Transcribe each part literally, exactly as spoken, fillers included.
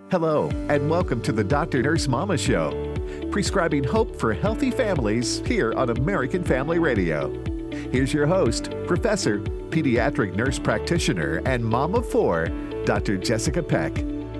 Hello, and welcome to the Doctor Nurse Mama Show, prescribing hope for healthy families here on American Family Radio. Here's your host, Professor, Pediatric Nurse Practitioner, and Mom of Four, Doctor Jessica Peck.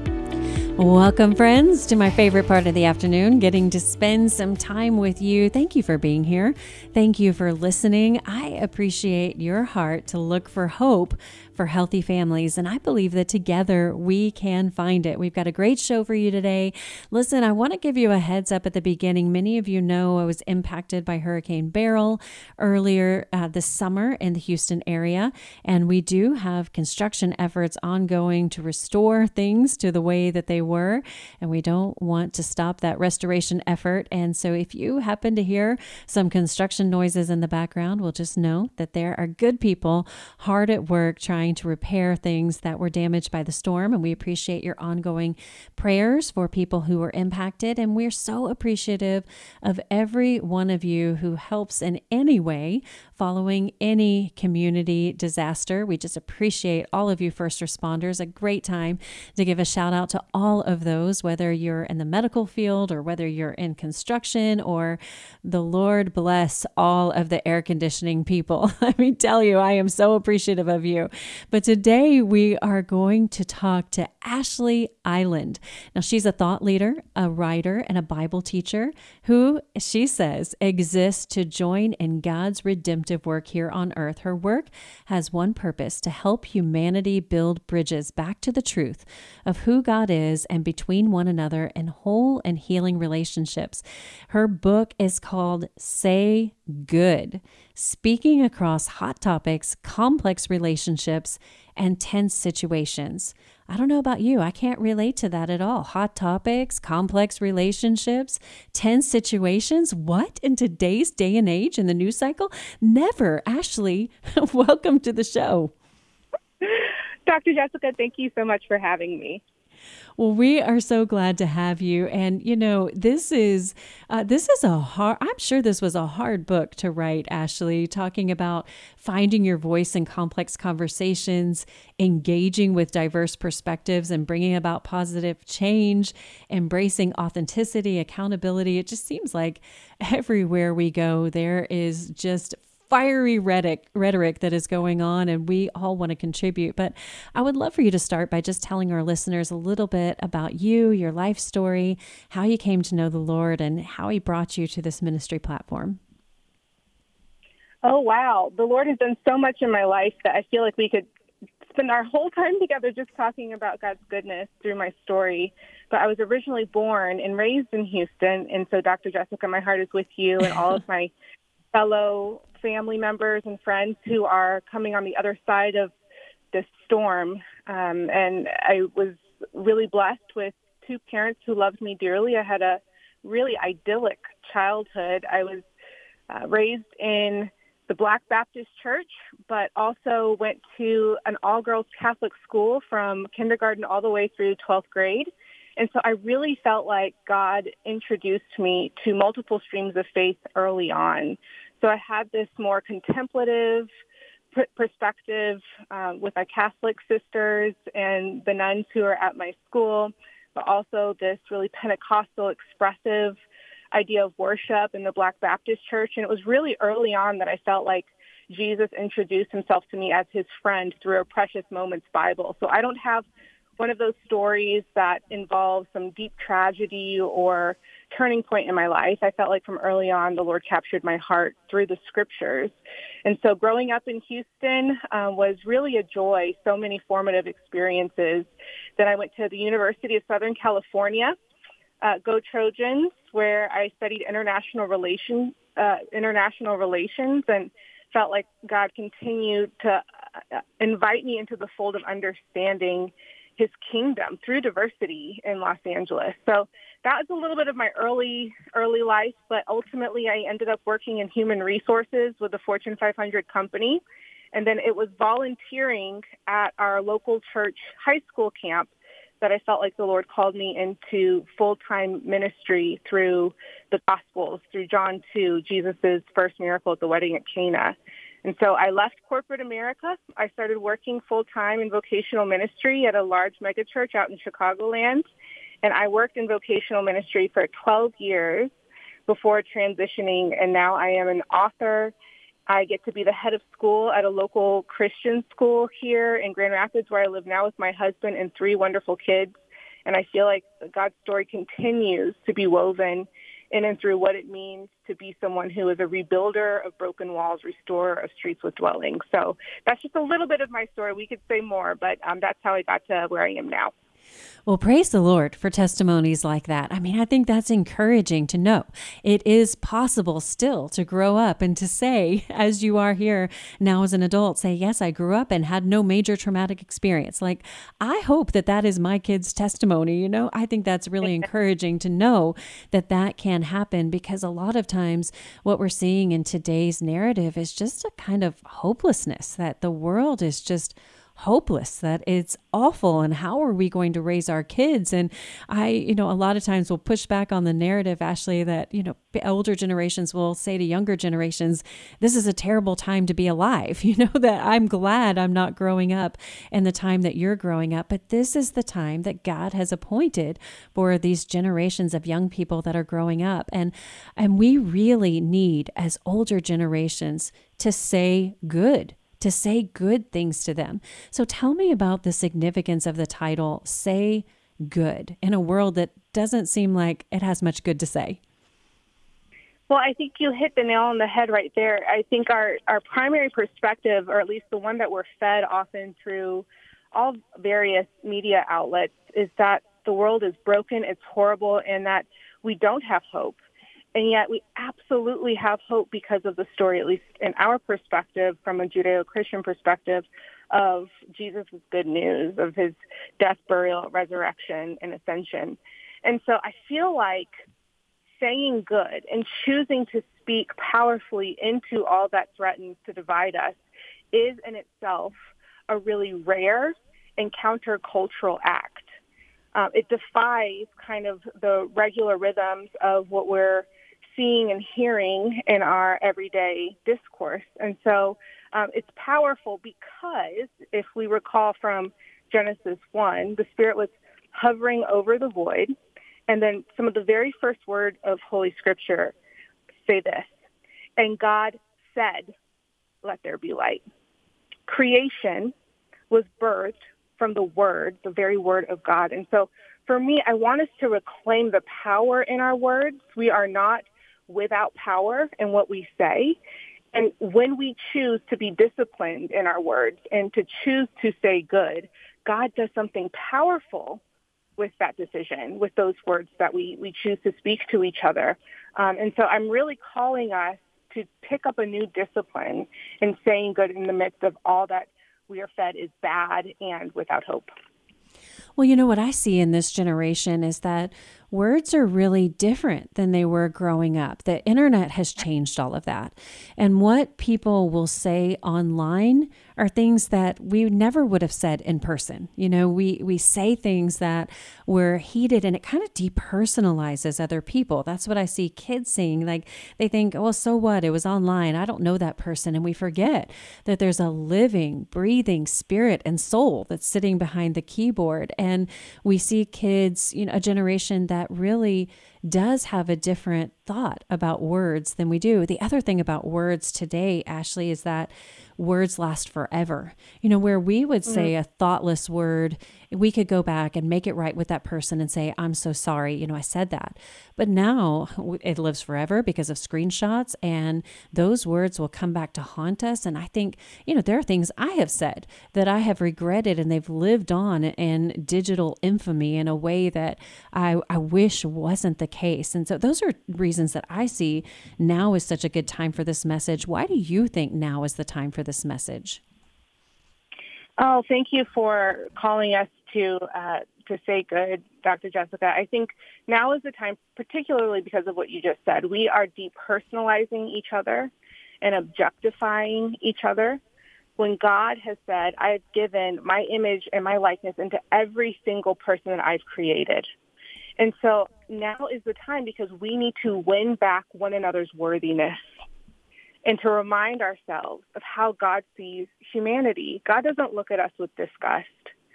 Welcome, friends, to my favorite part of the afternoon, getting to spend some time with you. Thank you for being here. Thank you for listening. I appreciate your heart to look for hope for healthy families, and I believe that together we can find it. We've got a great show for you today. Listen, I want to give you a heads up at the beginning. Many of you know I was impacted by Hurricane Beryl earlier uh, this summer in the Houston area, and we do have construction efforts ongoing to restore things to the way that they were, and we don't want to stop that restoration effort. And so if you happen to hear some construction noises in the background, we'll just know that there are good people hard at work trying to repair things that were damaged by the storm. And we appreciate your ongoing prayers for people who were impacted. And we're so appreciative of every one of you who helps in any way following any community disaster. We just appreciate all of you first responders. A great time to give a shout out to all of those, whether you're in the medical field or whether you're in construction, or the Lord bless all of the air conditioning people. Let me tell you, I am so appreciative of you. But today we are going to talk to Ashley Island. Now, she's a thought leader, a writer, and a Bible teacher who, she says, exists to join in God's redemptive work here on earth. Her work has one purpose: to help humanity build bridges back to the truth of who God is and between one another in whole and healing relationships. Her book is called Say Good: Speaking Across Hot Topics, Complex Relationships, and Tense Situations. I don't know about you. I can't relate to that at all. Hot topics, complex relationships, tense situations. What in today's day and age in the news cycle? Never. Ashley, welcome to the show. Doctor Jessica, thank you so much for having me. Well, we are so glad to have you. And, you know, this is uh, this is a hard, I'm sure this was a hard book to write, Ashley, talking about finding your voice in complex conversations, engaging with diverse perspectives and bringing about positive change, embracing authenticity, accountability. It just seems like everywhere we go, there is just fiery rhetoric, rhetoric that is going on, and we all want to contribute. But I would love for you to start by just telling our listeners a little bit about you, your life story, how you came to know the Lord, and how he brought you to this ministry platform. Oh, wow. The Lord has done so much in my life that I feel like we could spend our whole time together just talking about God's goodness through my story. But I was originally born and raised in Houston, and so Doctor Jessica, my heart is with you and all of my fellow family members and friends who are coming on the other side of this storm. Um, and I was really blessed with two parents who loved me dearly. I had a really idyllic childhood. I was uh, raised in the Black Baptist Church, but also went to an all-girls Catholic school from kindergarten all the way through twelfth grade. And so I really felt like God introduced me to multiple streams of faith early on. So I had this more contemplative pr- perspective uh, with my Catholic sisters and the nuns who are at my school, but also this really Pentecostal, expressive idea of worship in the Black Baptist Church. And it was really early on that I felt like Jesus introduced himself to me as his friend through a Precious Moments Bible. So I don't have one of those stories that involves some deep tragedy or turning point in my life. I felt like from early on, the Lord captured my heart through the scriptures. And so growing up in Houston um, was really a joy, so many formative experiences. Then I went to the University of Southern California, uh, Go Trojans, where I studied international relations, uh, international relations, and felt like God continued to uh, invite me into the fold of understanding his kingdom through diversity in Los Angeles. So that was a little bit of my early, early life, but ultimately I ended up working in human resources with a Fortune five hundred company. And then it was volunteering at our local church high school camp that I felt like the Lord called me into full-time ministry through the Gospels, through John two, Jesus' first miracle at the wedding at Cana. And so I left corporate America. I started working full-time in vocational ministry at a large megachurch out in Chicagoland. And I worked in vocational ministry for twelve years before transitioning, and now I am an author. I get to be the head of school at a local Christian school here in Grand Rapids, where I live now with my husband and three wonderful kids. And I feel like God's story continues to be woven in and through what it means to be someone who is a rebuilder of broken walls, restorer of streets with dwellings. So that's just a little bit of my story. We could say more, but um, that's how I got to where I am now. Well, praise the Lord for testimonies like that. I mean, I think that's encouraging to know. It is possible still to grow up and to say, as you are here now as an adult, say, yes, I grew up and had no major traumatic experience. Like, I hope that that is my kid's testimony. You know, I think that's really encouraging to know that that can happen, because a lot of times what we're seeing in today's narrative is just a kind of hopelessness, that the world is just hopeless, that it's awful, and how are we going to raise our kids? And I, you know, a lot of times will push back on the narrative, Ashley, that, you know, older generations will say to younger generations, this is a terrible time to be alive, you know, that I'm glad I'm not growing up in the time that you're growing up, but this is the time that God has appointed for these generations of young people that are growing up. And, and we really need, as older generations, to say good, to say good things to them. So tell me about the significance of the title, Say Good, in a world that doesn't seem like it has much good to say. Well, I think you hit the nail on the head right there. I think our, our primary perspective, or at least the one that we're fed often through all various media outlets, is that the world is broken, it's horrible, and that we don't have hope. And yet we absolutely have hope because of the story, at least in our perspective, from a Judeo-Christian perspective, of Jesus' good news, of his death, burial, resurrection, and ascension. And so I feel like saying good and choosing to speak powerfully into all that threatens to divide us is in itself a really rare and countercultural act. Um, it defies kind of the regular rhythms of what we're seeing and hearing in our everyday discourse. And so um, it's powerful because if we recall from Genesis one, the Spirit was hovering over the void. And then some of the very first word of Holy Scripture say this, and God said, let there be light. Creation was birthed from the word, the very word of God. And so for me, I want us to reclaim the power in our words. We are not without power in what we say. And when we choose to be disciplined in our words and to choose to say good, God does something powerful with that decision, with those words that we, we choose to speak to each other. Um, and so I'm really calling us to pick up a new discipline in saying good in the midst of all that we are fed is bad and without hope. Well, you know, what I see in this generation is that words are really different than they were growing up. The internet has changed all of that. And what people will say online are things that we never would have said in person. You know, we, we say things that were heated, and it kind of depersonalizes other people. That's what I see kids saying. Like, they think, well, so what? It was online. I don't know that person. And we forget that there's a living, breathing spirit and soul that's sitting behind the keyboard. And we see kids, you know, a generation that really does have a different thought about words than we do. The other thing about words today, Ashley, is that words last forever. You know, where we would say mm. a thoughtless word, we could go back and make it right with that person and say, I'm so sorry, you know, I said that. But now it lives forever because of screenshots, and those words will come back to haunt us. And I think, you know, there are things I have said that I have regretted, and they've lived on in digital infamy in a way that I, I wish wasn't the case. And so those are reasons that I see now is such a good time for this message. Why do you think now is the time for this message? Oh, thank you for calling us to uh, to say good, Doctor Jessica. I think now is the time, particularly because of what you just said. We are depersonalizing each other and objectifying each other when God has said, I've given my image and my likeness into every single person that I've created. And so now is the time, because we need to win back one another's worthiness and to remind ourselves of how God sees humanity. God doesn't look at us with disgust.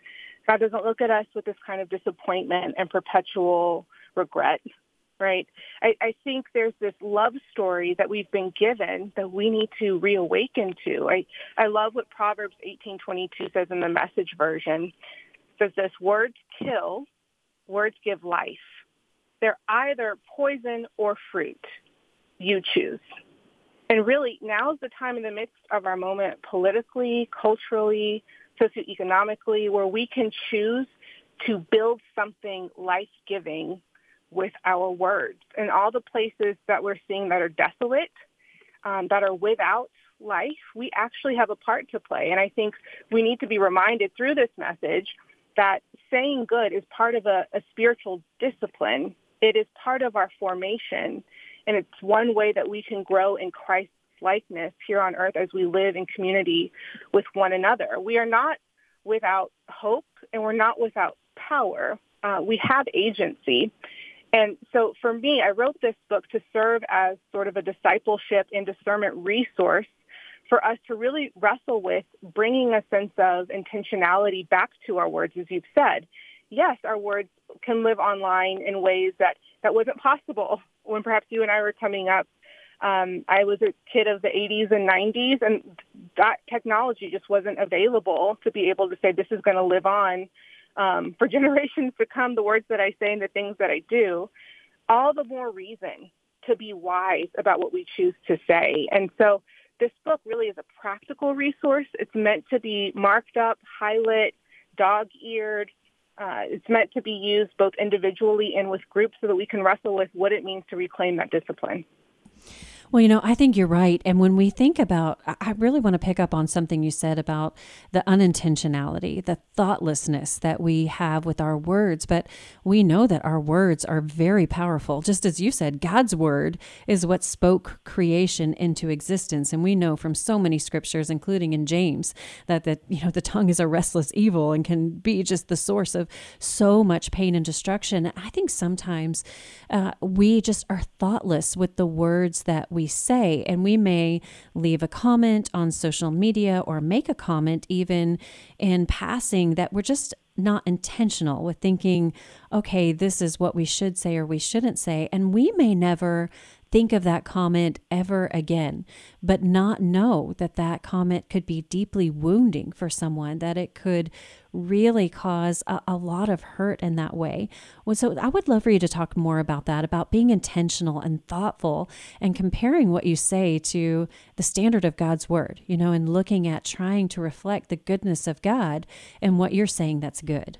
God doesn't look at us with this kind of disappointment and perpetual regret, right? I, I think there's this love story that we've been given that we need to reawaken to. I, I love what Proverbs eighteen twenty-two says in the Message version. It says this: words kill, words give life. They're either poison or fruit. You choose. And really, now's the time in the midst of our moment, politically, culturally, socioeconomically, where we can choose to build something life-giving with our words. And all the places that we're seeing that are desolate, um, that are without life, we actually have a part to play. And I think we need to be reminded through this message that saying good is part of a, a spiritual discipline. It is part of our formation. And it's one way that we can grow in Christ's likeness here on earth as we live in community with one another. We are not without hope, and we're not without power. Uh, we have agency. And so for me, I wrote this book to serve as sort of a discipleship and discernment resource for us to really wrestle with bringing a sense of intentionality back to our words, as you've said. Yes, our words can live online in ways that, that wasn't possible when perhaps you and I were coming up. Um, I was a kid of the eighties and nineties, and that technology just wasn't available to be able to say this is going to live on um, for generations to come, the words that I say and the things that I do. All the more reason to be wise about what we choose to say. And so this book really is a practical resource. It's meant to be marked up, highlighted, dog-eared. Uh, it's meant to be used both individually and with groups so that we can wrestle with what it means to reclaim that discipline. Well, you know, I think you're right. And when we think about, I really want to pick up on something you said about the unintentionality, the thoughtlessness that we have with our words. But we know that our words are very powerful. Just as you said, God's word is what spoke creation into existence. And we know from so many scriptures, including in James, that the, you know, the tongue is a restless evil and can be just the source of so much pain and destruction. I think sometimes uh, we just are thoughtless with the words that we we say, and we may leave a comment on social media or make a comment even in passing that we're just not intentional with thinking, okay, this is what we should say or we shouldn't say. And we may never think of that comment ever again, but not know that that comment could be deeply wounding for someone, that it could really cause a, a lot of hurt in that way. Well, so I would love for you to talk more about that, about being intentional and thoughtful and comparing what you say to the standard of God's word, you know, and looking at trying to reflect the goodness of God and what you're saying that's good.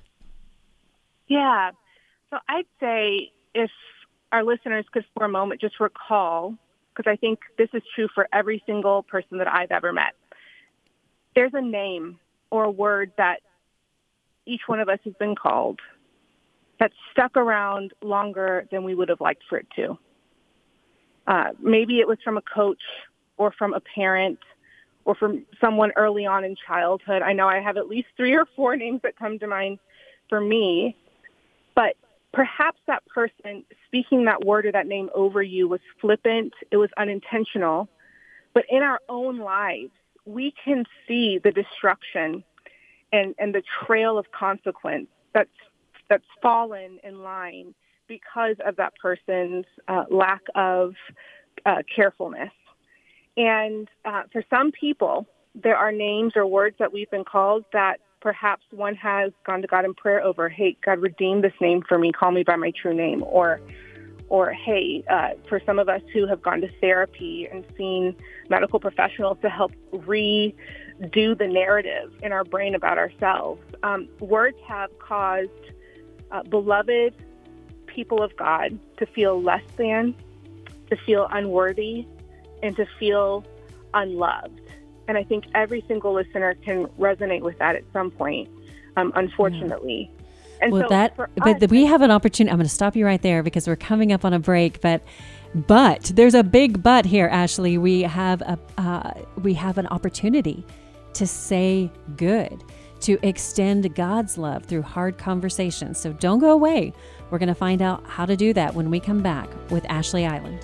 Yeah. So I'd say if our listeners could for a moment just recall, because I think this is true for every single person that I've ever met. There's a name or a word that each one of us has been called that's stuck around longer than we would have liked for it to. Uh, maybe it was from a coach or from a parent or from someone early on in childhood. I know I have at least three or four names that come to mind for me, but perhaps that person speaking that word or that name over you was flippant, it was unintentional, but in our own lives, we can see the destruction and, and the trail of consequence that's, that's fallen in line because of that person's uh, lack of uh, carefulness. And uh, for some people, there are names or words that we've been called that perhaps one has gone to God in prayer over, hey, God, redeem this name for me, call me by my true name. Or, or hey, uh, for some of us who have gone to therapy and seen medical professionals to help redo the narrative in our brain about ourselves, um, words have caused uh, beloved people of God to feel less than, to feel unworthy, and to feel unloved. And I think every single listener can resonate with that at some point, um, unfortunately. Yeah. And well, so that, but us, we have an opportunity. I'm going to stop you right there because we're coming up on a break. But, but there's a big but here, Ashley. We have a uh, we have an opportunity to say good, to extend God's love through hard conversations. So don't go away. We're going to find out how to do that when we come back with Ashley Island.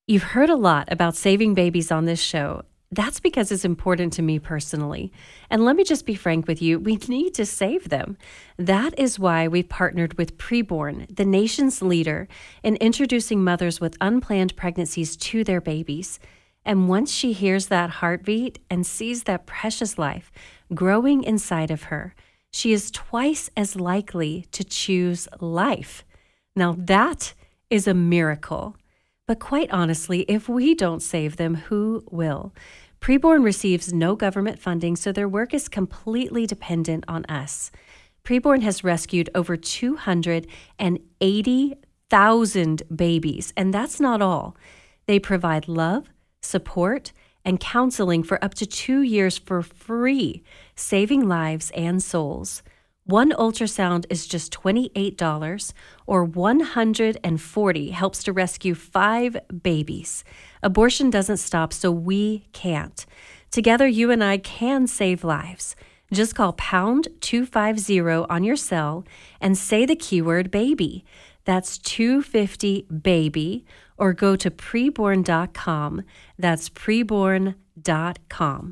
You've heard a lot about saving babies on this show. That's because it's important to me personally. And let me just be frank with you, we need to save them. That is why we've partnered with Preborn, the nation's leader in introducing mothers with unplanned pregnancies to their babies. And once she hears that heartbeat and sees that precious life growing inside of her, she is twice as likely to choose life. Now that is a miracle. But quite honestly, if we don't save them, who will? Preborn receives no government funding, so their work is completely dependent on us. Preborn has rescued over two hundred eighty thousand babies, and that's not all. They provide love, support, and counseling for up to two years for free, saving lives and souls. One ultrasound is just twenty-eight dollars, or one hundred forty dollars helps to rescue five babies. Abortion doesn't stop, so we can't. Together, you and I can save lives. Just call pound two fifty on your cell and say the keyword baby. That's two fifty baby, or go to preborn dot com. That's preborn dot com.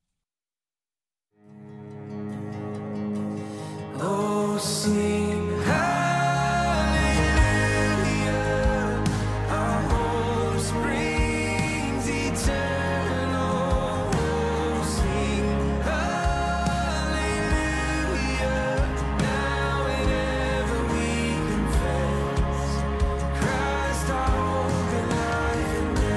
Oh, sing hallelujah, our hope springs eternal. Oh, sing hallelujah, now and ever we confess, Christ our hope in life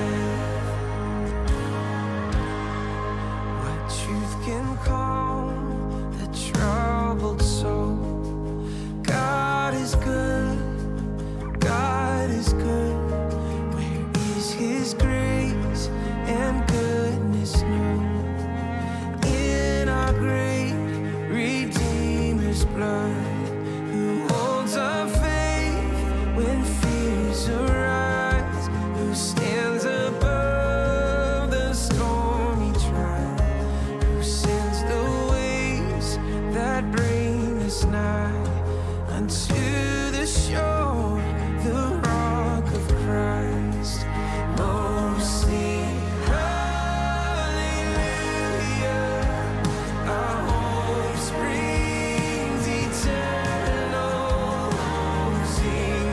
and death. What truth can calm the troubled soul? God is good, God is good. Where is his grace and goodness known? In our great Redeemer's blood, who holds our faith when fears arise, who stands above the stormy trial, who sends the waves that bring us nigh unto the shore, the rock of Christ. Oh, sing hallelujah, our hope springs eternal. Oh, sing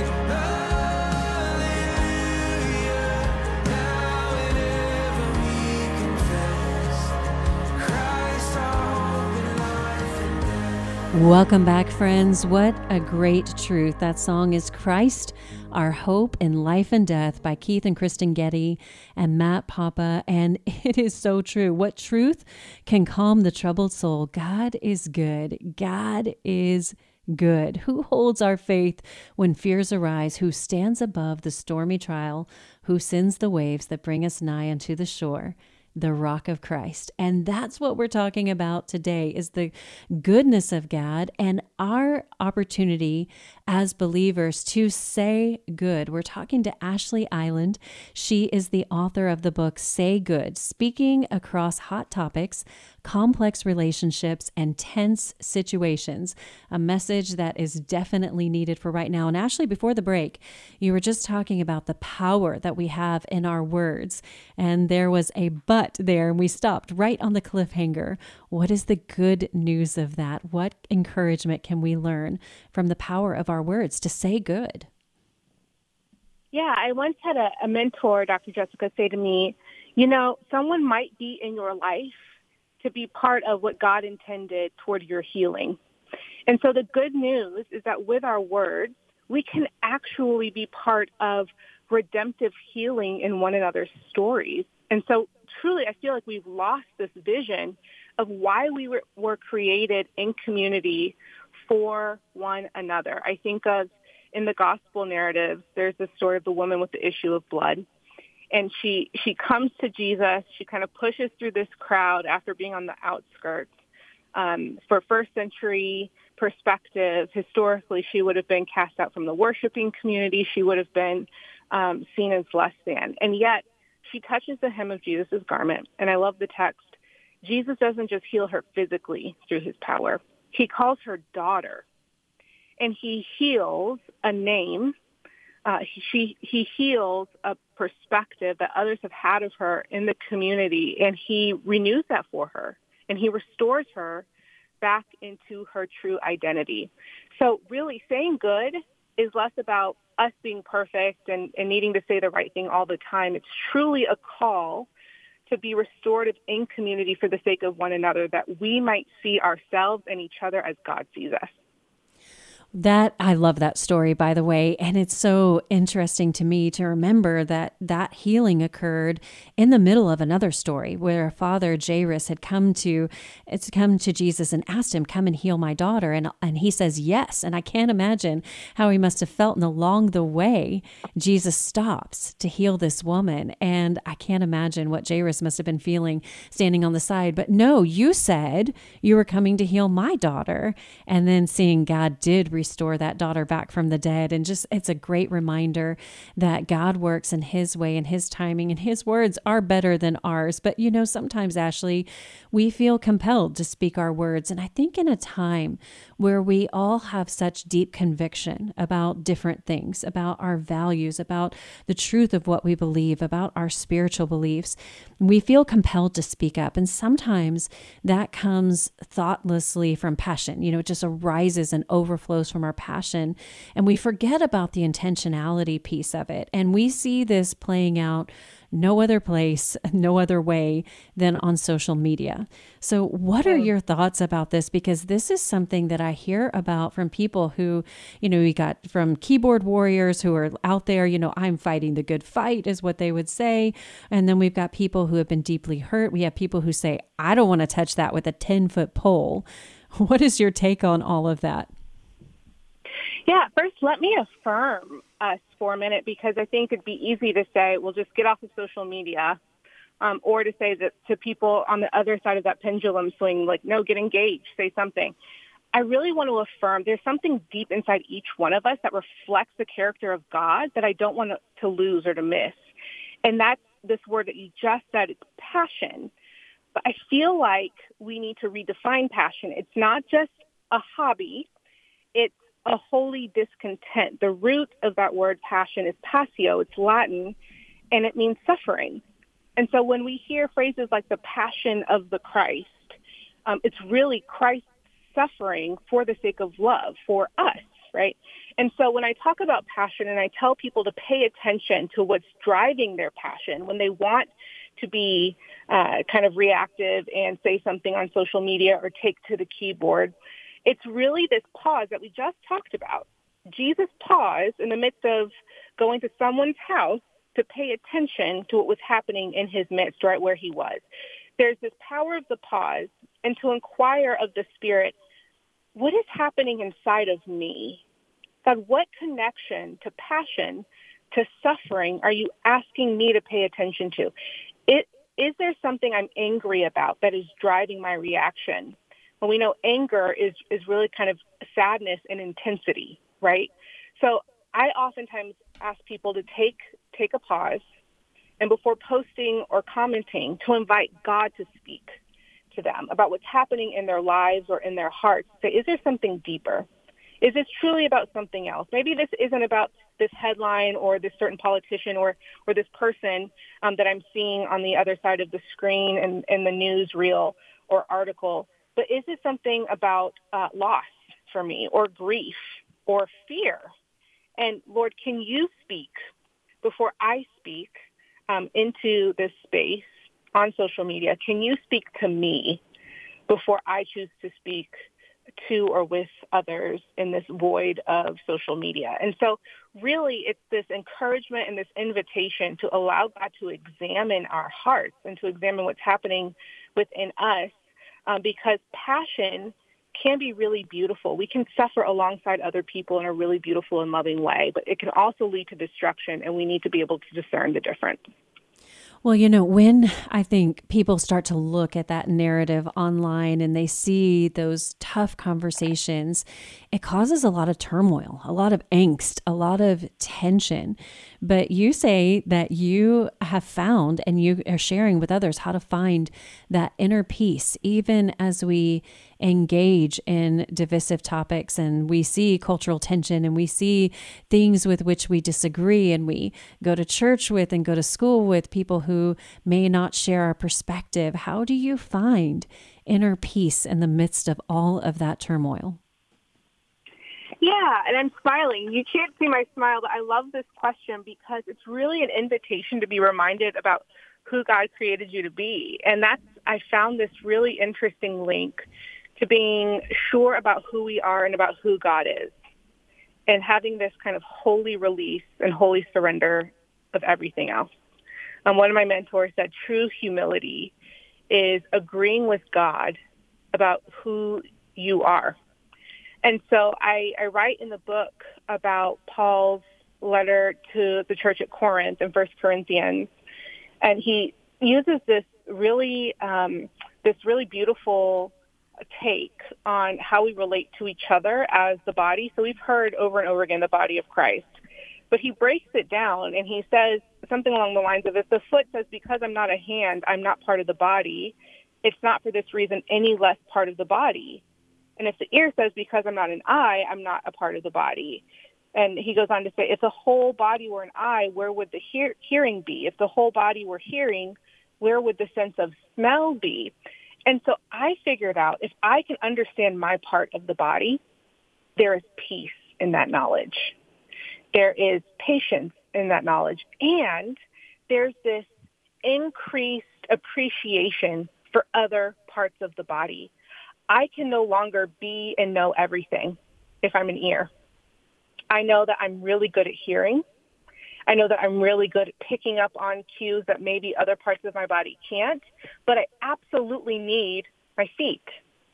hallelujah, now and ever we confess, Christ our hope in life and death. Welcome back, friends. What a great truth. That song is Christ, Our Hope in Life and Death by Keith and Kristen Getty and Matt Papa. And it is so true. What truth can calm the troubled soul? God is good. God is good. Who holds our faith when fears arise? Who stands above the stormy trial? Who sends the waves that bring us nigh unto the shore? The rock of Christ. And that's what we're talking about today, is the goodness of God and our opportunity as believers to say good. We're talking to Ashley Island. She is the author of the book Say Good, speaking across hot topics, complex relationships, and tense situations. A message that is definitely needed for right now. And Ashley, before the break, you were just talking about the power that we have in our words. And there was a but there, and we stopped right on the cliffhanger. What is the good news of that? What encouragement can we learn from the power of our words to say good? Yeah, I once had a, a mentor, Doctor Jessica, say to me, you know, someone might be in your life to be part of what God intended toward your healing. And so the good news is that with our words, we can actually be part of redemptive healing in one another's stories. And so truly, I feel like we've lost this vision of why we were, were created in community for one another. I think of in the gospel narrative, there's the story of the woman with the issue of blood. And she, she comes to Jesus. She kind of pushes through this crowd after being on the outskirts. Um, for first century perspective, historically, she would have been cast out from the worshiping community. She would have been um, seen as less than. And yet, she touches the hem of Jesus' garment. And I love the text. Jesus doesn't just heal her physically through his power. He calls her daughter. And he heals a name. Uh, he, she, he heals a perspective that others have had of her in the community, and he renews that for her, and he restores her back into her true identity. So really, saying good is less about us being perfect and, and needing to say the right thing all the time. It's truly a call to be restorative in community for the sake of one another, that we might see ourselves and each other as God sees us. That I love that story, by the way. And it's so interesting to me to remember that that healing occurred in the middle of another story where a father, Jairus, had come to, it's come to Jesus and asked him, come and heal my daughter. And, and he says, yes. And I can't imagine how he must have felt. And along the way, Jesus stops to heal this woman. And I can't imagine what Jairus must have been feeling standing on the side. But no, you said you were coming to heal my daughter. And then seeing God did restore that daughter back from the dead. And just, it's a great reminder that God works in his way and his timing, and his words are better than ours. But you know, sometimes, Ashley, we feel compelled to speak our words. And I think in a time where we all have such deep conviction about different things, about our values, about the truth of what we believe, about our spiritual beliefs, we feel compelled to speak up. And sometimes that comes thoughtlessly from passion. You know, it just arises and overflows from our passion. And we forget about the intentionality piece of it. And we see this playing out no other place, no other way than on social media. So what are your thoughts about this? Because this is something that I hear about from people who, you know, we got from keyboard warriors who are out there, you know, I'm fighting the good fight is what they would say. And then we've got people who have been deeply hurt. We have people who say, I don't want to touch that with a ten foot pole. What is your take on all of that? Yeah, first, let me affirm us for a minute, because I think it'd be easy to say, well, just get off of social media, um, or to say that to people on the other side of that pendulum swing, like, no, get engaged, say something. I really want to affirm there's something deep inside each one of us that reflects the character of God that I don't want to lose or to miss. And that's this word that you just said, it's passion. But I feel like we need to redefine passion. It's not just a hobby. It's a holy discontent. The root of that word passion is passio. It's Latin, and it means suffering. And so when we hear phrases like the passion of the Christ, um, it's really Christ suffering for the sake of love for us, right? And so when I talk about passion and I tell people to pay attention to what's driving their passion, when they want to be uh, kind of reactive and say something on social media or take to the keyboard, it's really this pause that we just talked about. Jesus paused in the midst of going to someone's house to pay attention to what was happening in his midst, right where he was. There's this power of the pause, and to inquire of the Spirit, what is happening inside of me? God, what connection to passion, to suffering are you asking me to pay attention to? It, is there something I'm angry about that is driving my reaction? Well, we know anger is, is really kind of sadness and intensity, right? So I oftentimes ask people to take take a pause, and before posting or commenting, to invite God to speak to them about what's happening in their lives or in their hearts. Say, is there something deeper? Is this truly about something else? Maybe this isn't about this headline or this certain politician or, or this person um, that I'm seeing on the other side of the screen and in the news reel or article. But is it something about uh, loss for me, or grief, or fear? And Lord, can you speak before I speak um, into this space on social media? Can you speak to me before I choose to speak to or with others in this void of social media? And so really it's this encouragement and this invitation to allow God to examine our hearts and to examine what's happening within us. Um, because passion can be really beautiful. We can suffer alongside other people in a really beautiful and loving way, but it can also lead to destruction, and we need to be able to discern the difference. Well, you know, when I think people start to look at that narrative online and they see those tough conversations, it causes a lot of turmoil, a lot of angst, a lot of tension, But you say that you have found and you are sharing with others how to find that inner peace, even as we engage in divisive topics and we see cultural tension and we see things with which we disagree, and we go to church with and go to school with people who may not share our perspective. How do you find inner peace in the midst of all of that turmoil? Yeah, and I'm smiling. You can't see my smile, but I love this question because it's really an invitation to be reminded about who God created you to be. And that's, I found this really interesting link to being sure about who we are and about who God is, and having this kind of holy release and holy surrender of everything else. Um, one of my mentors said true humility is agreeing with God about who you are. And so I, I write in the book about Paul's letter to the church at Corinth in First Corinthians, and he uses this really um, this really beautiful take on how we relate to each other as the body. So we've heard over and over again the body of Christ, but he breaks it down and he says something along the lines of, if the foot says, because I'm not a hand, I'm not part of the body, it's not for this reason any less part of the body. And if the ear says, because I'm not an eye, I'm not a part of the body. And he goes on to say, if the whole body were an eye, where would the hear- hearing be? If the whole body were hearing, where would the sense of smell be? And so I figured out, if I can understand my part of the body, there is peace in that knowledge. There is patience in that knowledge. And there's this increased appreciation for other parts of the body. I can no longer be and know everything if I'm an ear. I know that I'm really good at hearing. I know that I'm really good at picking up on cues that maybe other parts of my body can't, but I absolutely need my feet.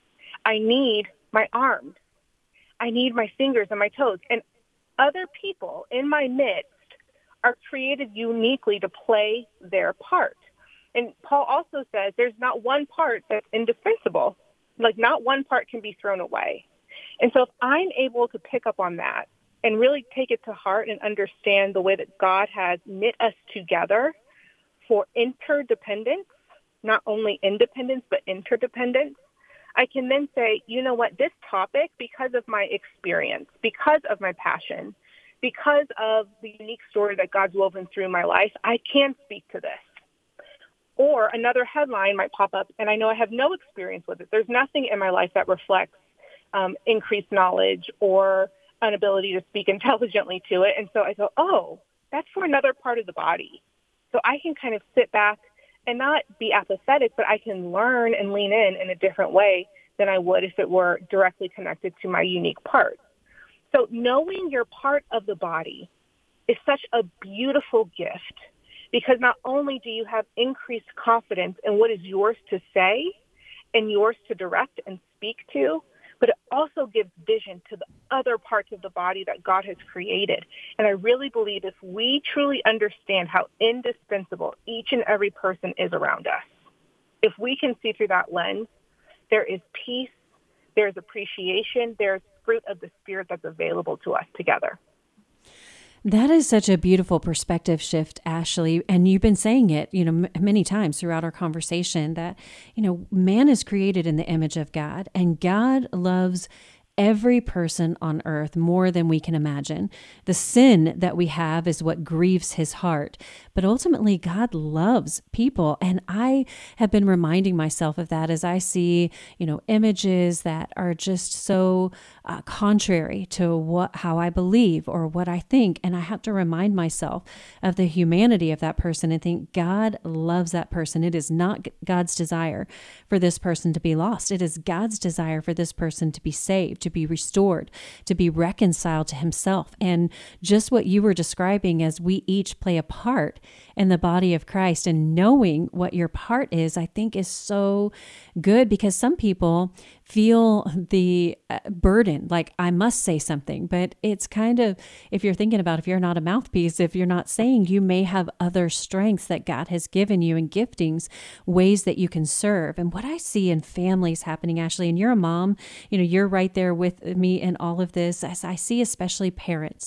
I need my arms. I need my fingers and my toes. And other people in my midst are created uniquely to play their part. And Paul also says there's not one part that's indispensable. Like, not one part can be thrown away. And so if I'm able to pick up on that and really take it to heart and understand the way that God has knit us together for interdependence, not only independence, but interdependence, I can then say, you know what, this topic, because of my experience, because of my passion, because of the unique story that God's woven through my life, I can speak to this. Or another headline might pop up, and I know I have no experience with it. There's nothing in my life that reflects um, increased knowledge or an ability to speak intelligently to it. And so I go, oh, that's for another part of the body. So I can kind of sit back and not be apathetic, but I can learn and lean in in a different way than I would if it were directly connected to my unique part. So knowing you're part of the body is such a beautiful gift, because not only do you have increased confidence in what is yours to say and yours to direct and speak to, but it also gives vision to the other parts of the body that God has created. And I really believe if we truly understand how indispensable each and every person is around us, if we can see through that lens, there is peace, there's appreciation, there's fruit of the Spirit that's available to us together. That is such a beautiful perspective shift, Ashley. And you've been saying it, you know, m- many times throughout our conversation that, you know, man is created in the image of God, and God loves every person on earth more than we can imagine. The sin that we have is what grieves his heart, but ultimately God loves people. And I have been reminding myself of that as I see, you know, images that are just so uh, contrary to what, how I believe or what I think. And I have to remind myself of the humanity of that person and think God loves that person. It is not God's desire for this person to be lost. It is God's desire for this person to be saved, to be restored, to be reconciled to himself. And just what you were describing as we each play a part in the body of Christ, and knowing what your part is, I think is so good, because some people feel the burden, like I must say something, but it's kind of, if you're thinking about, if you're not a mouthpiece, if you're not saying, you may have other strengths that God has given you and giftings, ways that you can serve. And what I see in families happening, Ashley, and you're a mom, you know, you're right there with me in all of this, as I see especially parents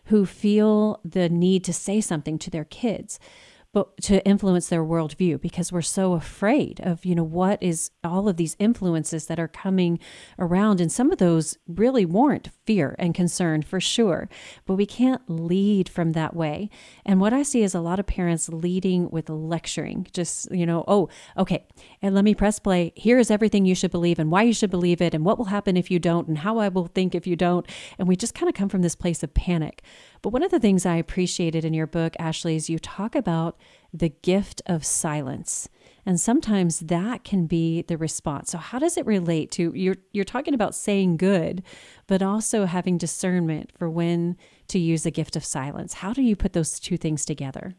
who feel the need to say something to their kids, but to influence their worldview, because we're so afraid of, you know, what is all of these influences that are coming around. And some of those really warrant fear and concern for sure, but we can't lead from that way. And what I see is a lot of parents leading with lecturing, just, you know, oh, okay, and let me press play. Here is everything you should believe and why you should believe it and what will happen if you don't and how I will think if you don't. And we just kind of come from this place of panic. But one of the things I appreciated in your book, Ashley, is you talk about the gift of silence. And sometimes that can be the response. So how does it relate to, you're you're talking about saying good, but also having discernment for when to use the gift of silence. How do you put those two things together?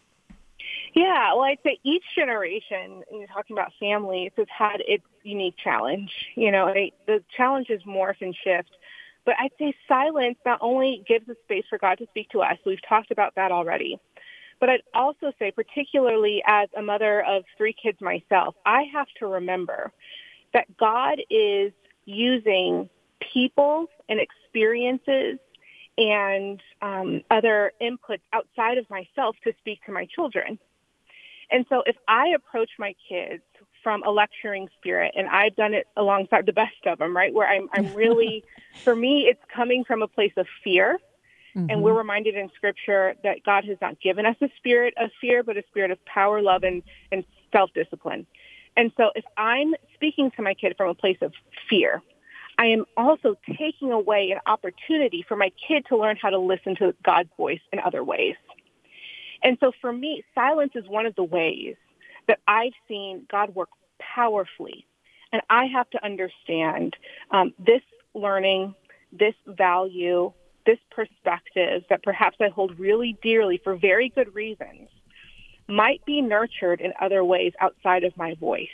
Yeah, well, I'd say each generation, you know, talking about families, has had its unique challenge. You know, they, the challenges morph and shift. But I'd say silence not only gives a space for God to speak to us, we've talked about that already, but I'd also say, particularly as a mother of three kids myself, I have to remember that God is using people and experiences and um, other inputs outside of myself to speak to my children. And so if I approach my kids from a lecturing spirit, and I've done it alongside the best of them, right, where I'm, I'm really, for me, it's coming from a place of fear. Mm-hmm. And we're reminded in Scripture that God has not given us a spirit of fear, but a spirit of power, love, and, and self-discipline. And so if I'm speaking to my kid from a place of fear, I am also taking away an opportunity for my kid to learn how to listen to God's voice in other ways. And so for me, silence is one of the ways that I've seen God work powerfully. And I have to understand um, this learning, this value, this perspective that perhaps I hold really dearly for very good reasons might be nurtured in other ways outside of my voice.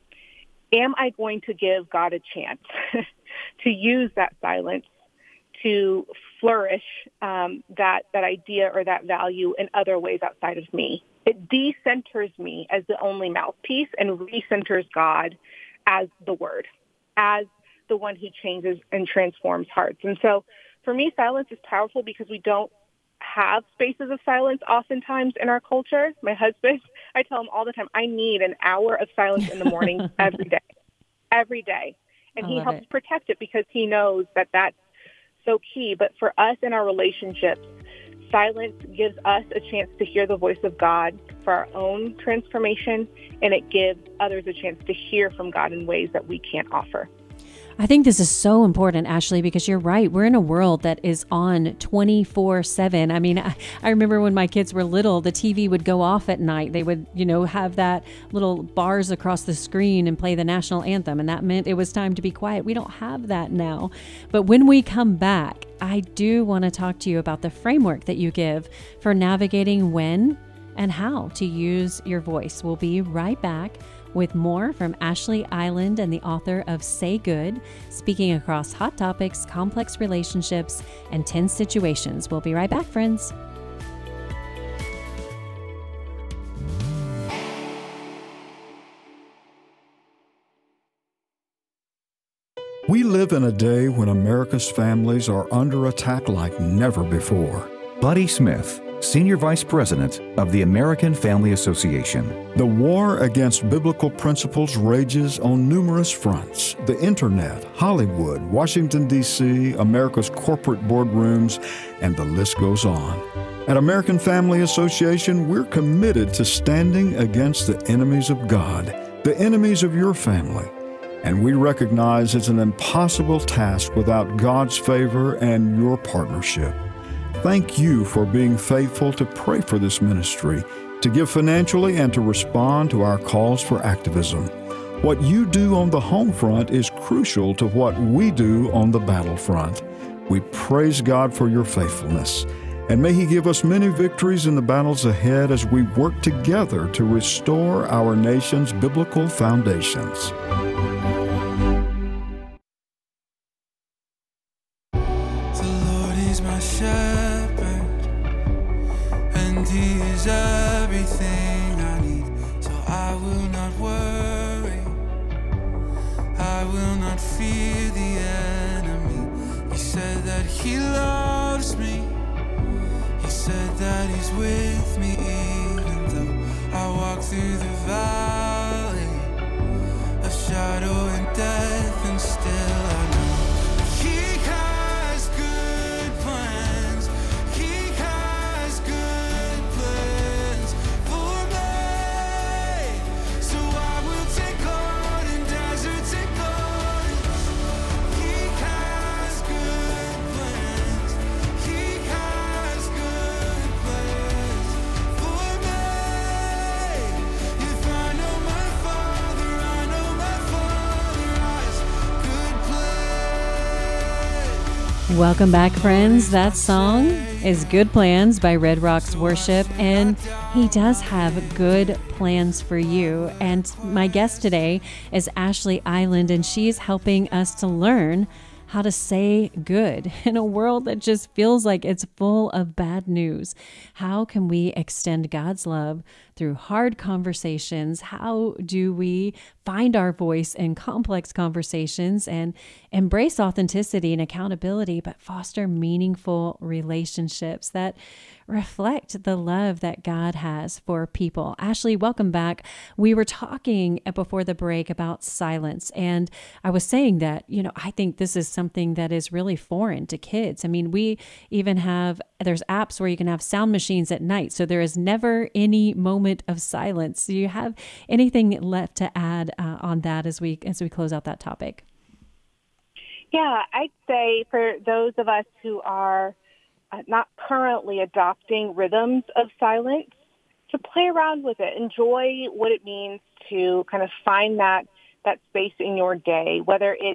Am I going to give God a chance to use that silence to flourish um, that, that idea or that value in other ways outside of me? It decenters me as the only mouthpiece and recenters God as the Word, as the one who changes and transforms hearts. And so for me, silence is powerful because we don't have spaces of silence oftentimes in our culture. My husband, I tell him all the time, I need an hour of silence in the morning every day, every day. And I he love helps it. protect it because he knows that that's so key. But for us in our relationships, silence gives us a chance to hear the voice of God for our own transformation, and it gives others a chance to hear from God in ways that we can't offer. I think this is so important, Ashley, because you're right. We're in a world that is on twenty-four seven. I mean, I, I remember when my kids were little, the T V would go off at night. They would, you know, have that little bars across the screen and play the national anthem. And that meant it was time to be quiet. We don't have that now. But when we come back, I do want to talk to you about the framework that you give for navigating when and how to use your voice. We'll be right back with more from Ashley Island and the author of Say Good, speaking across hot topics, complex relationships, and tense situations. We'll be right back, friends. We live in a day when America's families are under attack like never before. Buddy Smith, Senior Vice President of the American Family Association. The war against biblical principles rages on numerous fronts. The internet, Hollywood, Washington, D C, America's corporate boardrooms, and the list goes on. At American Family Association, we're committed to standing against the enemies of God, the enemies of your family. And we recognize it's an impossible task without God's favor and your partnership. Thank you for being faithful to pray for this ministry, to give financially, and to respond to our calls for activism. What you do on the home front is crucial to what we do on the battlefront. We praise God for your faithfulness, and may He give us many victories in the battles ahead as we work together to restore our nation's biblical foundations. The Lord is my shepherd, and He is everything I need. So I will not worry, I will not fear the enemy. He said that He loves me, He's with me even though I walk through the valley of shadow and death, and still I know He has good plans. He has good plans for me. So I will take on in deserts and gardens. He has good plans. He has good plans for me. If I know my Father, I know my Father has good plans. Welcome back, friends. That song is Good Plans by Red Rocks Worship, and He does have good plans for you. And my guest today is Ashley Island, and she's helping us to learn how to say good in a world that just feels like it's full of bad news. How can we extend God's love through hard conversations? How do we find our voice in complex conversations and embrace authenticity and accountability, but foster meaningful relationships that reflect the love that God has for people? Ashley, welcome back. We were talking before the break about silence, and I was saying that, you know, I think this is something that is really foreign to kids. I mean, we even have, there's apps where you can have sound machines at night, so there is never any moment of silence. Do you have anything left to add uh, on that as we as we close out that topic? Yeah, I'd say for those of us who are uh, not currently adopting rhythms of silence, to play around with it, enjoy what it means to kind of find that that space in your day, whether it's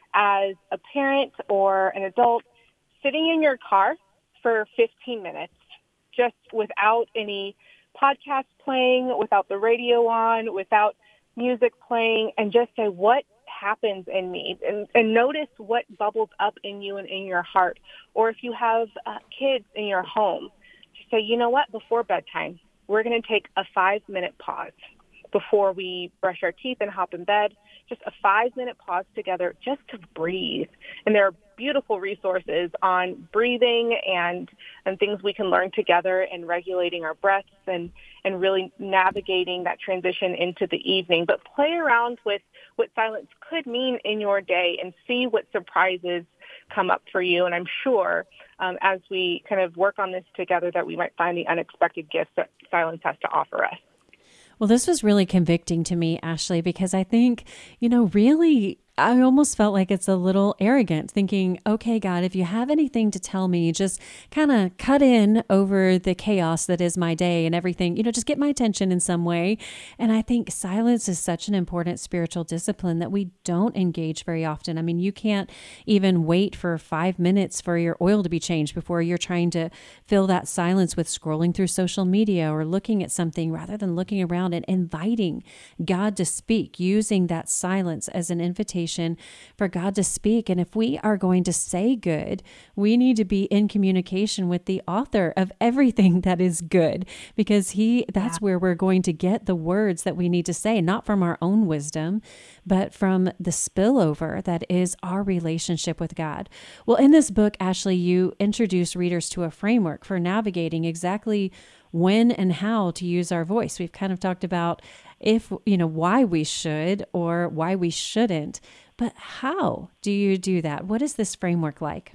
as a parent or an adult, sitting in your car for fifteen minutes, just without any podcast playing, without the radio on, without music playing, and just say, what happens in me? And, and notice what bubbles up in you and in your heart. Or if you have uh, kids in your home, just say, you know what, before bedtime, we're going to take a five-minute pause before we brush our teeth and hop in bed. Just a five-minute pause together just to breathe. And there are beautiful resources on breathing and and things we can learn together and regulating our breaths and, and really navigating that transition into the evening. But play around with what silence could mean in your day and see what surprises come up for you. And I'm sure um, as we kind of work on this together that we might find the unexpected gifts that silence has to offer us. Well, this was really convicting to me, Ashley, because I think, you know, really, I almost felt like it's a little arrogant thinking, okay, God, if you have anything to tell me, just kind of cut in over the chaos that is my day and everything, you know, just get my attention in some way. And I think silence is such an important spiritual discipline that we don't engage very often. I mean, you can't even wait for five minutes for your oil to be changed before you're trying to fill that silence with scrolling through social media or looking at something rather than looking around and inviting God to speak, using that silence as an invitation for God to speak. And if we are going to say good, we need to be in communication with the author of everything that is good, because he that's yeah. where we're going to get the words that we need to say, not from our own wisdom, but from the spillover that is our relationship with God. Well, in this book, Ashley, you introduce readers to a framework for navigating exactly when and how to use our voice. We've kind of talked about if, you know, why we should or why we shouldn't, but how do you do that? What is this framework like?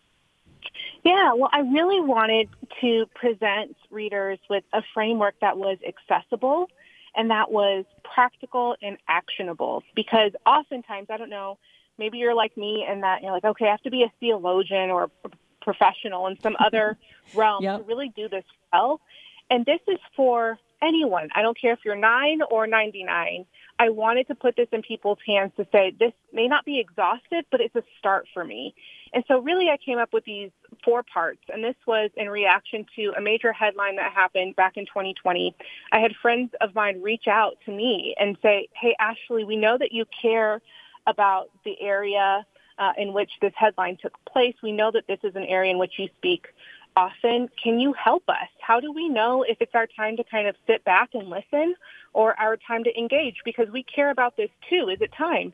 Yeah, well, I really wanted to present readers with a framework that was accessible and that was practical and actionable, because oftentimes, I don't know, maybe you're like me and that you're like, okay, I have to be a theologian or a professional in some other realm yep. to really do this well. And this is for anyone. I don't care if you're nine or ninety-nine. I wanted to put this in people's hands to say, this may not be exhaustive, but it's a start for me. And so really I came up with these four parts, and this was in reaction to a major headline that happened back in twenty twenty. I had friends of mine reach out to me and say, hey, Ashley, we know that you care about the area uh, in which this headline took place. We know that this is an area in which you speak often. Can you help us? How do we know if it's our time to kind of sit back and listen or our time to engage? Because we care about this too. Is it time?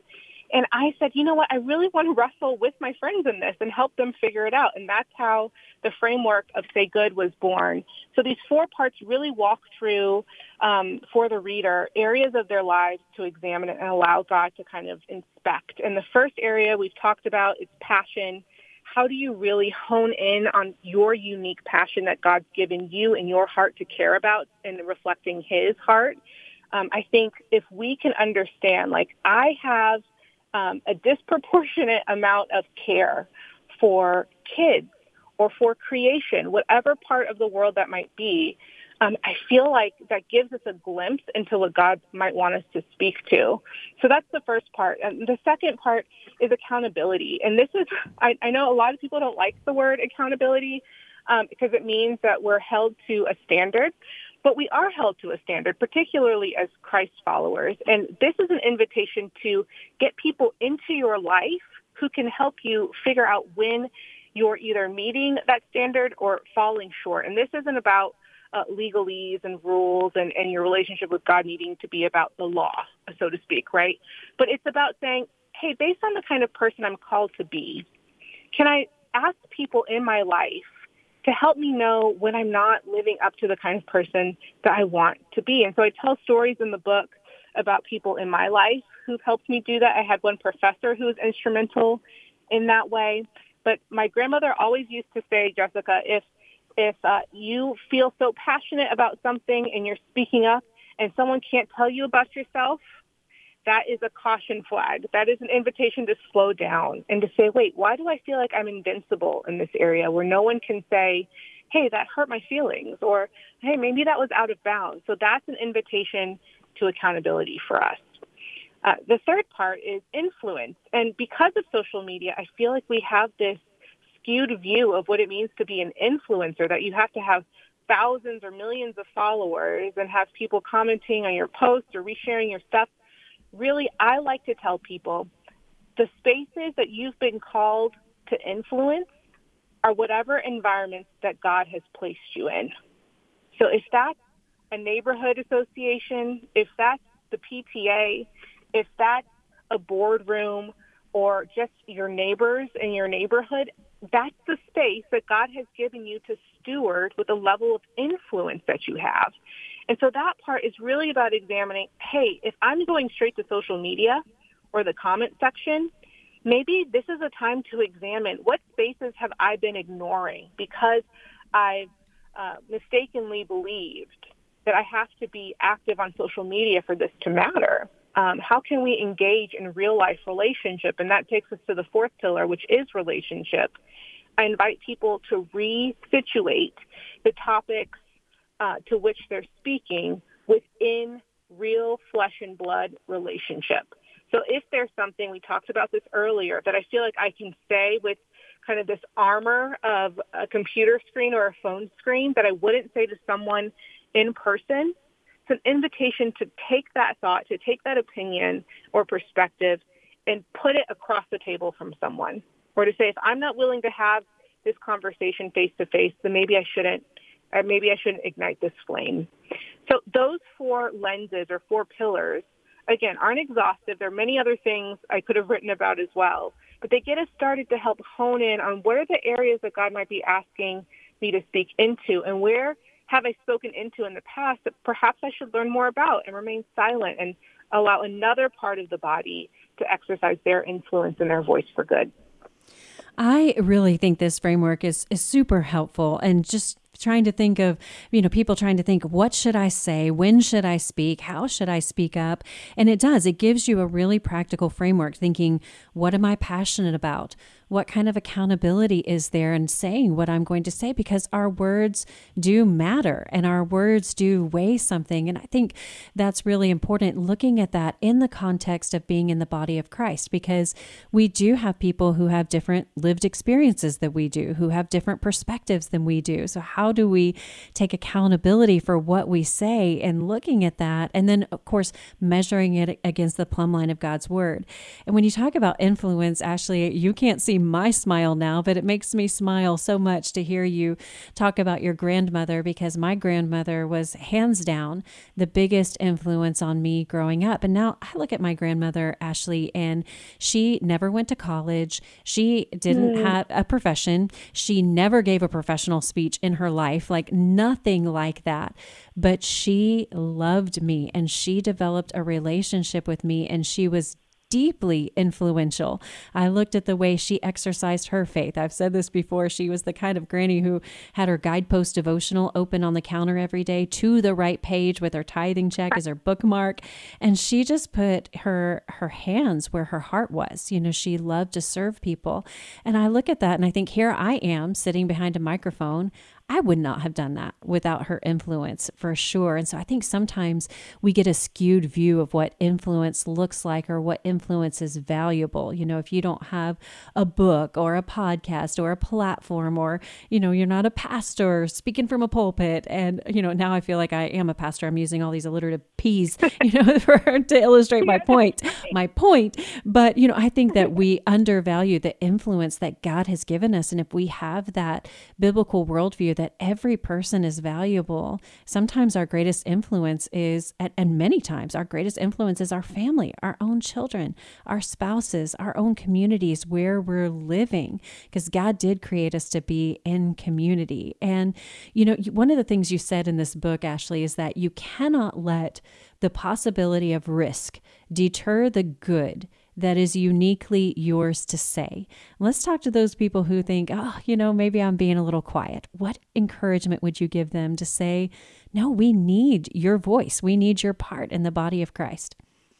And I said, you know what, I really want to wrestle with my friends in this and help them figure it out. And that's how the framework of Say Good was born. So these four parts really walk through, um, for the reader, areas of their lives to examine it and allow God to kind of inspect. And the first area we've talked about is passion. How do you really hone in on your unique passion that God's given you in your heart to care about and reflecting his heart? Um, I think if we can understand, like I have um, a disproportionate amount of care for kids or for creation, whatever part of the world that might be, Um, I feel like that gives us a glimpse into what God might want us to speak to. So that's the first part. And the second part is accountability. And this is, I, I know a lot of people don't like the word accountability um, because it means that we're held to a standard. But we are held to a standard, particularly as Christ followers. And this is an invitation to get people into your life who can help you figure out when you're either meeting that standard or falling short. And this isn't about Uh, legalese and rules and, and your relationship with God needing to be about the law, so to speak, right? But it's about saying, hey, based on the kind of person I'm called to be, can I ask people in my life to help me know when I'm not living up to the kind of person that I want to be? And so I tell stories in the book about people in my life who've helped me do that. I had one professor who was instrumental in that way. But my grandmother always used to say, Jessica, if If uh, you feel so passionate about something and you're speaking up and someone can't tell you about yourself, that is a caution flag. That is an invitation to slow down and to say, wait, why do I feel like I'm invincible in this area where no one can say, hey, that hurt my feelings, or hey, maybe that was out of bounds. So that's an invitation to accountability for us. Uh, the third part is influence. And because of social media, I feel like we have this skewed view of what it means to be an influencer, that you have to have thousands or millions of followers and have people commenting on your posts or resharing your stuff. Really, I like to tell people the spaces that you've been called to influence are whatever environments that God has placed you in. So if that's a neighborhood association, if that's the P T A, if that's a boardroom or just your neighbors in your neighborhood, that's the space that God has given you to steward with the level of influence that you have. And so that part is really about examining, hey, if I'm going straight to social media or the comment section, maybe this is a time to examine what spaces have I been ignoring because I've uh, mistakenly believed that I have to be active on social media for this to matter. Um, how can we engage in real-life relationship? And that takes us to the fourth pillar, which is relationship. I invite people to resituate the topics uh, to which they're speaking within real flesh and blood relationship. So if there's something, we talked about this earlier, that I feel like I can say with kind of this armor of a computer screen or a phone screen that I wouldn't say to someone in person, it's an invitation to take that thought, to take that opinion or perspective and put it across the table from someone. Or to say, if I'm not willing to have this conversation face to face, then maybe I shouldn't, or maybe I shouldn't ignite this flame. So those four lenses or four pillars, again, aren't exhaustive. There are many other things I could have written about as well, but they get us started to help hone in on what are the areas that God might be asking me to speak into, and where have I spoken into in the past that perhaps I should learn more about and remain silent and allow another part of the body to exercise their influence and their voice for good. I really think this framework is, is super helpful, and just trying to think of, you know, people trying to think, what should I say? When should I speak? How should I speak up? And it does. It gives you a really practical framework, thinking, what am I passionate about? What kind of accountability is there in saying what I'm going to say? Because our words do matter and our words do weigh something. And I think that's really important, looking at that in the context of being in the body of Christ, because we do have people who have different lived experiences than we do, who have different perspectives than we do. So how do we take accountability for what we say and looking at that? And then, of course, measuring it against the plumb line of God's word. And when you talk about influence, Ashley, you can't see see my smile now, but it makes me smile so much to hear you talk about your grandmother, because my grandmother was hands down the biggest influence on me growing up. And now I look at my grandmother, Ashley, and she never went to college. She didn't mm. have a profession. She never gave a professional speech in her life, like nothing like that. But she loved me, and she developed a relationship with me, and she was deeply influential. I looked at the way she exercised her faith. I've said this before. She was the kind of granny who had her guidepost devotional open on the counter every day to the right page with her tithing check as her bookmark. And she just put her, her hands where her heart was. You know, she loved to serve people. And I look at that and I think, here I am sitting behind a microphone. I would not have done that without her influence, for sure. And so I think sometimes we get a skewed view of what influence looks like or what influence is valuable. You know, if you don't have a book or a podcast or a platform, or, you know, you're not a pastor speaking from a pulpit. And, you know, now I feel like I am a pastor. I'm using all these alliterative P's, you know, for, to illustrate my point, my point. But, you know, I think that we undervalue the influence that God has given us. And if we have that biblical worldview that every person is valuable, sometimes our greatest influence is, and many times our greatest influence is our family, our own children, our spouses, our own communities where we're living, because God did create us to be in community. And, you know, one of the things you said in this book, Ashley, is that you cannot let the possibility of risk deter the good that is uniquely yours to say. Let's talk to those people who think, oh, you know, maybe I'm being a little quiet. What encouragement would you give them to say, no, we need your voice. We need your part in the body of Christ?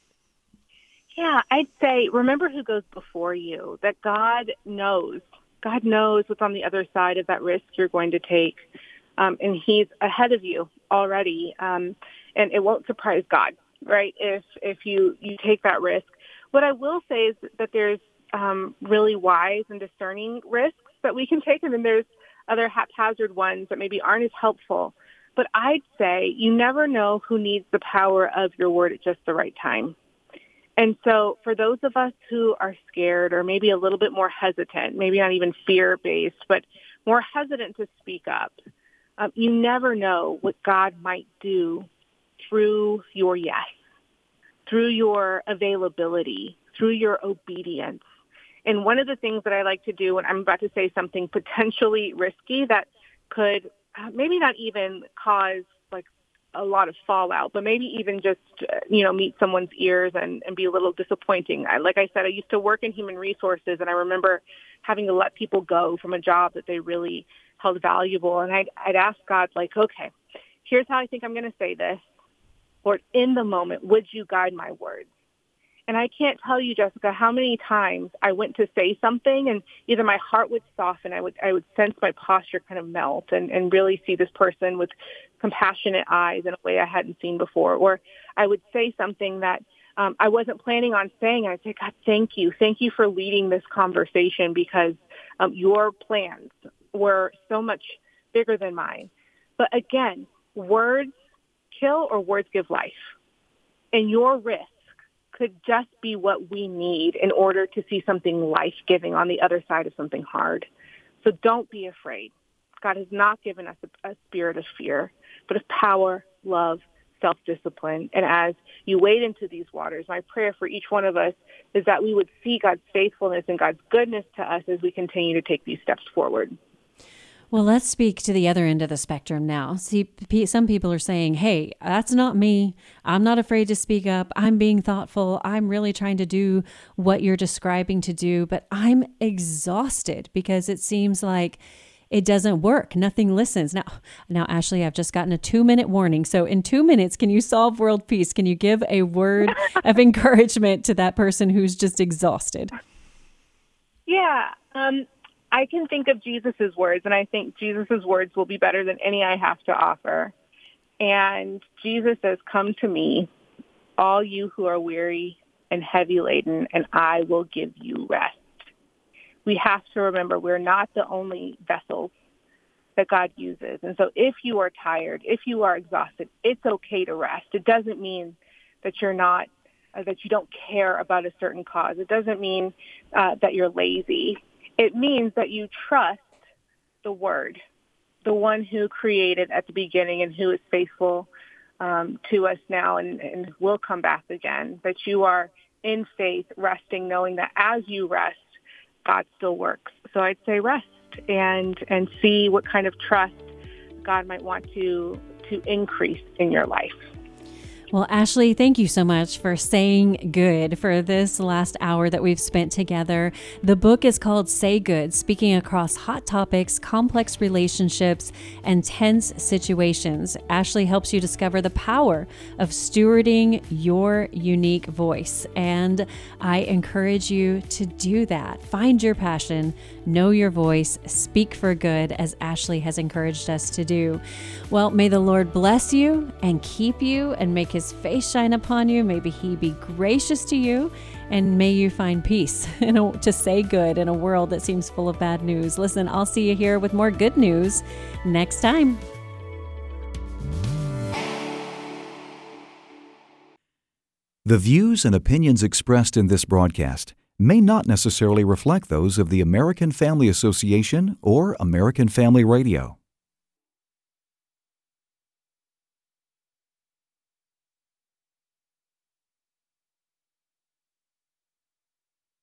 Yeah, I'd say, remember who goes before you, that God knows. God knows what's on the other side of that risk you're going to take. Um, and he's ahead of you already. Um, and it won't surprise God, right, if if you, you take that risk. What I will say is that there's um, really wise and discerning risks that we can take, and then there's other haphazard ones that maybe aren't as helpful. But I'd say you never know who needs the power of your word at just the right time. And so for those of us who are scared or maybe a little bit more hesitant, maybe not even fear-based, but more hesitant to speak up, um, you never know what God might do through your yes, through your availability, through your obedience. And one of the things that I like to do when I'm about to say something potentially risky that could uh, maybe not even cause like a lot of fallout, but maybe even just, uh, you know, meet someone's ears and, and be a little disappointing. I, like I said, I used to work in human resources, and I remember having to let people go from a job that they really held valuable. And I'd, I'd ask God, like, okay, here's how I think I'm going to say this. Lord, in the moment, would you guide my words? And I can't tell you, Jessica, how many times I went to say something and either my heart would soften, I would I would sense my posture kind of melt and, and really see this person with compassionate eyes in a way I hadn't seen before. Or I would say something that um, I wasn't planning on saying. I'd say, God, thank you. Thank you for leading this conversation, because um, your plans were so much bigger than mine. But again, words kill or words give life. And your risk could just be what we need in order to see something life-giving on the other side of something hard. So don't be afraid. God has not given us a, a spirit of fear, but of power, love, self-discipline. And as you wade into these waters, my prayer for each one of us is that we would see God's faithfulness and God's goodness to us as we continue to take these steps forward. Well, let's speak to the other end of the spectrum now. See, some people are saying, hey, that's not me. I'm not afraid to speak up. I'm being thoughtful. I'm really trying to do what you're describing to do, but I'm exhausted because it seems like it doesn't work. Nothing listens. Now, now, Ashley, I've just gotten a two minute warning. So in two minutes, can you solve world peace? Can you give a word of encouragement to that person who's just exhausted? Yeah. Um, I can think of Jesus's words, and I think Jesus's words will be better than any I have to offer. And Jesus says, come to me, all you who are weary and heavy laden, and I will give you rest. We have to remember we're not the only vessels that God uses. And so if you are tired, if you are exhausted, it's okay to rest. It doesn't mean that you're not, uh, that you don't care about a certain cause. It doesn't mean uh, that you're lazy. it means that you trust the Word, the one who created at the beginning and who is faithful um, to us now and, and will come back again, that you are in faith, resting, knowing that as you rest, God still works. So I'd say rest and and see what kind of trust God might want to to increase in your life. Well, Ashley, thank you so much for saying good for this last hour that we've spent together. The book is called Say Good, speaking across hot topics, complex relationships, and tense situations. Ashley helps you discover the power of stewarding your unique voice. And I encourage you to do that. Find your passion, know your voice, speak for good, as Ashley has encouraged us to do. Well, may the Lord bless you and keep you and make his face shine upon you. Maybe he be gracious to you, and may you find peace in a, to say good in a world that seems full of bad news. Listen, I'll see you here with more good news next time. The views and opinions expressed in this broadcast may not necessarily reflect those of the American Family Association or American Family Radio.